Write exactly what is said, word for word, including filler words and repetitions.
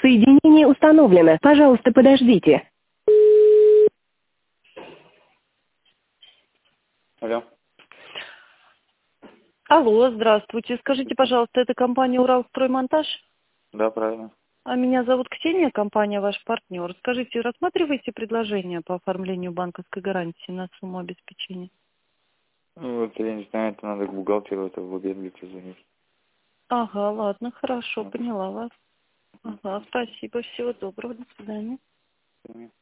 Соединение установлено. Пожалуйста, подождите. Алло. Алло, здравствуйте. Скажите, пожалуйста, это компания «Уралстроймонтаж»? Да, правильно. А меня зовут Ксения, компания «Ваш партнер». Скажите, рассматриваете предложение по оформлению банковской гарантии на сумму обеспечения? Ну, вот я не знаю, это надо к бухгалтеру, это в обед звонить. Ага, ладно, хорошо, Ну, поняла вас. Ага, спасибо, всего доброго, до свидания. понятно.